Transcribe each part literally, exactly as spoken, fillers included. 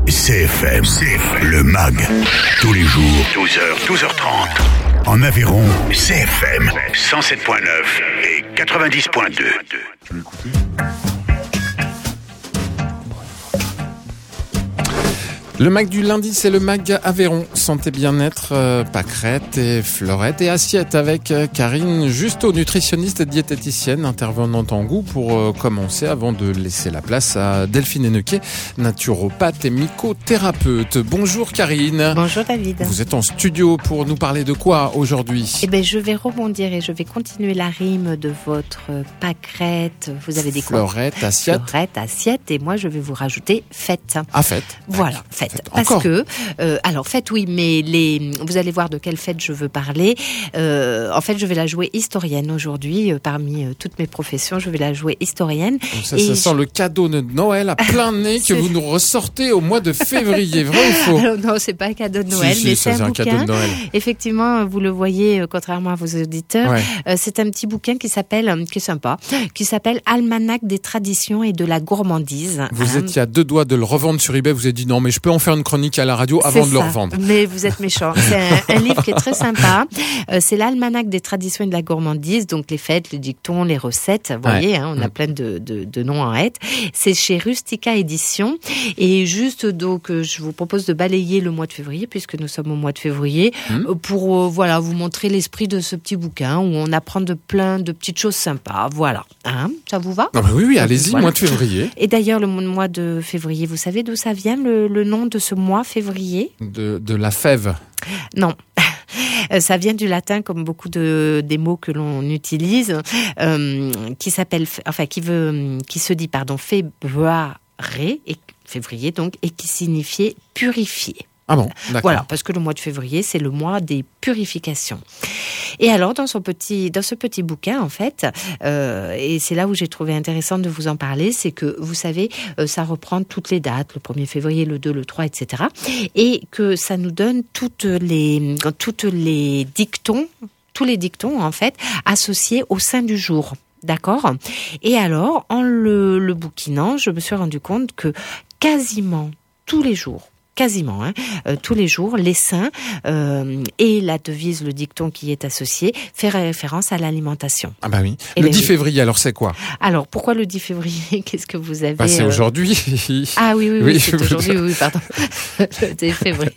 C F M, C F M, le M A G, tous les jours, douze heures, douze heures trente. En Aveyron, C F M, cent sept virgule neuf et quatre-vingt-dix virgule deux. Tu veux écouter ? Le M A G du lundi, c'est le M A G Aveyron. Santé, bien-être, euh, pâquerettes et fleurettes et assiettes avec euh, Karine Justo, nutritionniste et diététicienne, intervenante en goût pour euh, commencer avant de laisser la place à Delphine Hennequet, naturopathe et mycothérapeute. Bonjour Karine. Bonjour David. Vous êtes en studio pour nous parler de quoi aujourd'hui ? Eh ben, je vais rebondir et je vais continuer la rime de votre pâquerette. Vous avez des fleurettes, assiettes. Fleurettes, assiettes et moi je vais vous rajouter fête. Ah, fête. Voilà, fête. Fête. Parce Encore que, euh, alors fête oui, mais les, vous allez voir de quelle fête je veux parler. Euh, en fait, je vais la jouer historienne aujourd'hui. Euh, parmi euh, toutes mes professions, je vais la jouer historienne. Donc ça, et ça je... sent le cadeau de Noël à plein nez que vous nous ressortez au mois de février. Vrai ou faux ? Alors, non, c'est pas un cadeau de Noël, si, mais si, c'est ça, un, un bouquin. cadeau de Noël. Effectivement, vous le voyez, euh, contrairement à vos auditeurs, Ouais. euh, c'est un petit bouquin qui s'appelle, euh, qui est sympa, qui s'appelle Almanach des traditions et de la gourmandise. Vous Hein. étiez à deux doigts de le revendre sur eBay. Vous avez dit non, mais je peux en faire une chronique à la radio avant C'est de le ça. revendre. Mais vous êtes méchant. C'est un, un livre qui est très sympa. Euh, c'est l'Almanach des traditions et de la gourmandise, donc les fêtes, les dictons, les recettes. Vous voyez, Ouais. hein, on a plein de, de, de noms en hête. C'est chez Rustica Édition. Et juste donc, euh, je vous propose de balayer le mois de février, puisque nous sommes au mois de février, Mmh. euh, pour euh, voilà vous montrer l'esprit de ce petit bouquin où on apprend de plein de petites choses sympas. Voilà, hein, ça vous va ? Ah bah oui, oui, allez-y, Voilà. mois de février. Et d'ailleurs, le mois de février, vous savez d'où ça vient, le, le nom de ce mois février ? De, de la fève. Non. Ça vient du latin, comme beaucoup de des mots que l'on utilise, euh, qui s'appelle, enfin, qui veut, qui se dit, pardon, februare, et février donc, et qui signifiait purifier. Ah bon, d'accord. Voilà, parce que le mois de février, c'est le mois des purifications. Et alors, dans son petit, dans ce petit bouquin, en fait, euh, et c'est là où j'ai trouvé intéressant de vous en parler, c'est que, vous savez, euh, ça reprend toutes les dates, le premier février, le deux, le trois, et cetera. Et que ça nous donne toutes les, toutes les dictons, tous les dictons, en fait, associés au sein du jour. D'accord ? Et alors, en le, le bouquinant, je me suis rendu compte que quasiment tous les jours, quasiment, hein, euh, tous les jours, les saints euh, et la devise, le dicton qui est associé, fait référence à l'alimentation. Ah bah oui. Et Le ben dix oui. février, alors c'est quoi ? Alors, pourquoi le dix février ? Qu'est-ce que vous avez Bah c'est euh... aujourd'hui. Ah oui, oui, oui, Oui, c'est je- aujourd'hui, oui, pardon. Le dix février.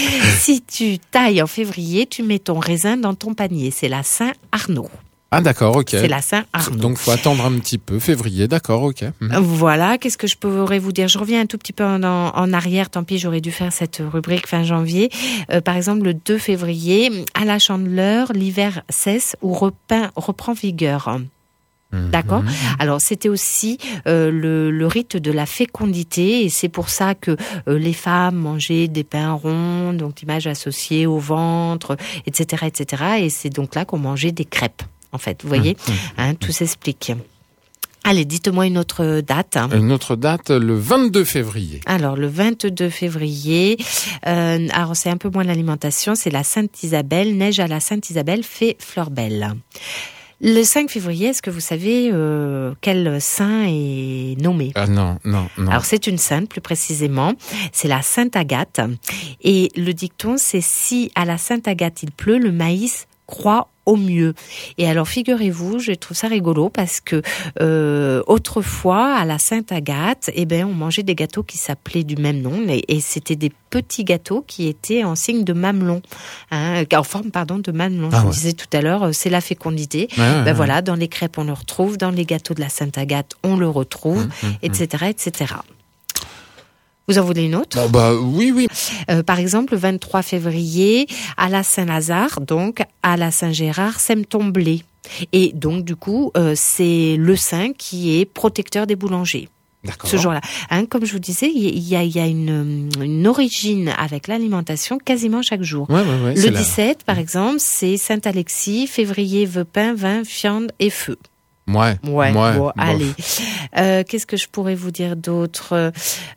Si tu tailles en février, tu mets ton raisin dans ton panier. C'est la Saint-Arnaud. Ah d'accord, ok. C'est la Saint-Arnaud. Donc faut attendre un petit peu, février, d'accord, ok. Mhm. Voilà, qu'est-ce que je pourrais vous dire ? Je reviens un tout petit peu en, en arrière, tant pis, j'aurais dû faire cette rubrique fin janvier. Euh, par exemple, le deux février, à la Chandeleur, l'hiver cesse ou repeint, reprend vigueur. D'accord. Alors c'était aussi euh, le, le rite de la fécondité et c'est pour ça que euh, les femmes mangeaient des pains ronds, donc l'image associée au ventre, et cetera, et cetera. Et c'est donc là qu'on mangeait des crêpes. En fait, vous voyez, Mmh, mmh, hein, tout s'explique. Allez, dites-moi une autre date. Une autre date, le vingt-deux février. Alors, le vingt-deux février, euh, alors c'est un peu moins l'alimentation, c'est la Sainte-Isabelle, neige à la Sainte-Isabelle, fait fleur belle. Le cinq février, est-ce que vous savez euh, quel saint est nommé ? Ah non, non, non. Alors c'est une sainte plus précisément, c'est la Sainte Agathe. Et le dicton c'est « Si à la Sainte Agathe il pleut, le maïs croît au mieux ». Et alors figurez-vous, je trouve ça rigolo parce que euh, autrefois à la Sainte Agathe, eh ben on mangeait des gâteaux qui s'appelaient du même nom et, et c'était des petits gâteaux qui étaient en signe de mamelon, hein, en forme pardon de mamelon. Ah je ouais. vous disais tout à l'heure, c'est la fécondité. Ouais, ouais, ben ouais. voilà, dans les crêpes on le retrouve, dans les gâteaux de la Sainte Agathe on le retrouve, Mmh, mmh, et cetera, et cetera. Vous en voulez une autre ? Bon, bah oui, oui. Euh, par exemple, le vingt-trois février, à la Saint-Lazare, donc à la Saint-Gérard, sème ton blé. Et donc, du coup, euh, c'est le saint qui est protecteur des boulangers. D'accord. Ce jour-là. Hein, comme je vous disais, il y a, il y a une, une origine avec l'alimentation quasiment chaque jour. Ouais, ouais, ouais, Le c'est la- dix-sept, par exemple, c'est Saint-Alexis, février, veut pain, vin, fiande et feu. Ouais, Ouais, ouais, bon, bof. allez. Euh, qu'est-ce que je pourrais vous dire d'autre ?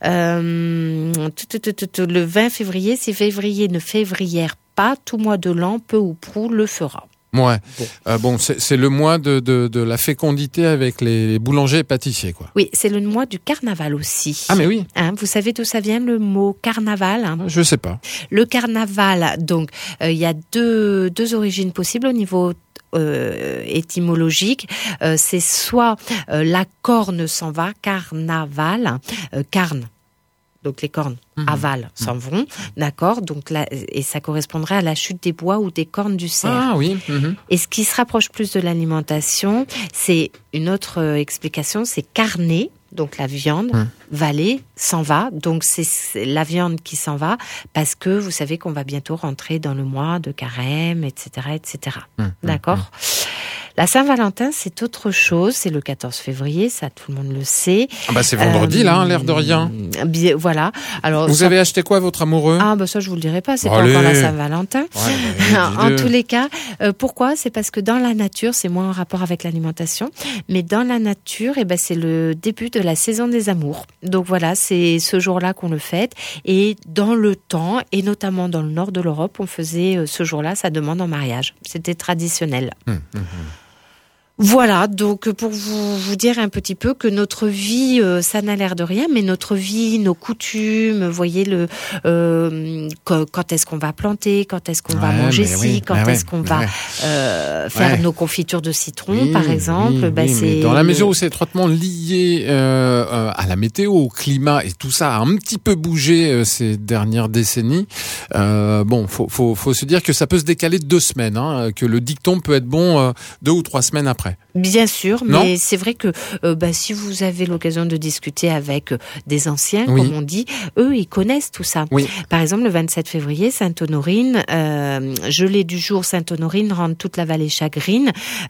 euh, tout, tout, tout, tout, tout, Le vingt février, si février ne févrière pas, tout mois de l'an, peu ou prou, le fera. Ouais. Bon, euh, bon c'est, c'est le mois de, de, de la fécondité avec les boulangers et pâtissiers, quoi. Oui, c'est le mois du carnaval aussi. Ah mais oui. Hein, vous savez d'où ça vient le mot carnaval, hein? Je sais pas. Le carnaval, donc il euh, y a deux, deux origines possibles au niveau Euh, étymologique, euh, c'est soit euh, la corne s'en va, carnaval, euh, carne, donc les cornes, mmh. aval, s'en vont, d'accord, donc là, et ça correspondrait à la chute des bois ou des cornes du cerf. Ah oui. Mmh. Et ce qui se rapproche plus de l'alimentation, c'est une autre euh, explication, c'est carner, donc la viande, mmh. valer, s'en va. Donc c'est, c'est la viande qui s'en va parce que vous savez qu'on va bientôt rentrer dans le mois de carême, et cetera, et cetera. Mmh. D'accord. Mmh. La Saint-Valentin, c'est autre chose. C'est le quatorze février, ça tout le monde le sait. Ah bah c'est vendredi euh, là, hein, l'air de rien. Bien, voilà. Alors vous ça... avez acheté quoi à votre amoureux? Ah bah ça je vous le dirai pas. C'est Allez. pas encore la Saint-Valentin. Ouais, bah, en tous les cas, euh, pourquoi? C'est parce que dans la nature, c'est moins en rapport avec l'alimentation, mais dans la nature, eh ben c'est le début de la saison des amours. Donc voilà, c'est ce jour-là qu'on le fête. Et dans le temps, et notamment dans le nord de l'Europe, on faisait euh, ce jour-là sa demande en mariage. C'était traditionnel. Mmh, mmh. Voilà, donc pour vous, vous dire un petit peu que notre vie, euh, ça n'a l'air de rien, mais notre vie, nos coutumes, vous voyez, le, euh, quand, quand est-ce qu'on va planter, quand est-ce qu'on ouais, va manger ci, oui, quand est-ce qu'on ouais, va ouais. euh, faire ouais. nos confitures de citron, oui, par exemple. Oui, bah, oui, c'est dans la mesure où c'est étroitement lié euh, à la météo, au climat, et tout ça a un petit peu bougé euh, ces dernières décennies, euh, bon, faut, faut, faut se dire que ça peut se décaler de deux semaines, hein, que le dicton peut être bon euh, deux ou trois semaines après. Bien sûr, non mais c'est vrai que euh, bah, si vous avez l'occasion de discuter avec euh, des anciens, oui. comme on dit, eux, ils connaissent tout ça. Oui. Par exemple, le vingt-sept février, Sainte-Honorine, euh, gelée du jour, Sainte-Honorine rend toute la vallée chagrine.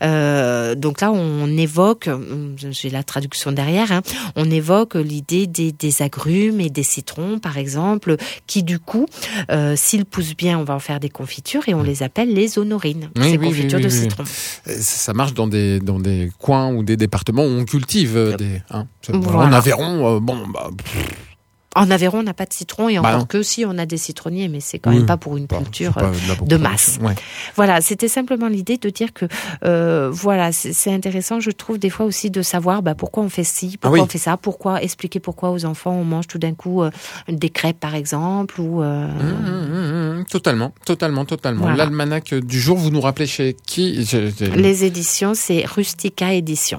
Euh, donc là, on évoque, j'ai la traduction derrière, hein, on évoque l'idée des, des agrumes et des citrons, par exemple, qui du coup, euh, s'ils poussent bien, on va en faire des confitures et on les appelle les honorines, oui, ces oui, confitures oui, oui, de oui. citron. Ça marche dans des dans des coins ou des départements où on cultive euh, des. Hein, voilà. En Aveyron, euh, bon bah. Pff. En Aveyron, on n'a pas de citron et encore bah que si on a des citronniers, mais c'est quand oui. même pas pour une bah, culture pas de, de masse. Ouais. Voilà, c'était simplement l'idée de dire que euh, voilà, c'est, c'est intéressant, je trouve des fois aussi de savoir bah, pourquoi on fait ci, pourquoi ah oui. on fait ça, pourquoi expliquer pourquoi aux enfants on mange tout d'un coup euh, des crêpes par exemple ou. Euh... Mmh, mmh, mmh, totalement, totalement, totalement. Voilà. L'almanach du jour, vous nous rappelez chez qui? J'ai, j'ai... Les éditions, c'est Rustica Éditions.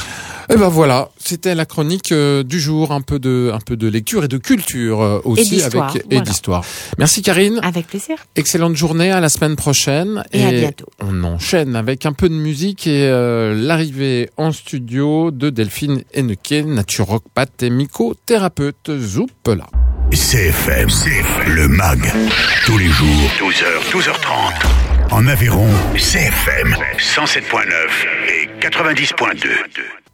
Et ben voilà, c'était la chronique euh, du jour, un peu de un peu de lecture et de culture euh, aussi, et d'histoire, avec voilà. et d'histoire. Merci Karine. Avec plaisir. Excellente journée, à la semaine prochaine et, et à bientôt. On enchaîne avec un peu de musique et euh, l'arrivée en studio de Delphine Henneke, naturopathe et mycothérapeute. Zoup là. C F M, C F M, le mag, tous les jours, douze heures, douze heures trente. En Aveyron, C F M, cent sept point neuf et quatre-vingt-dix point deux.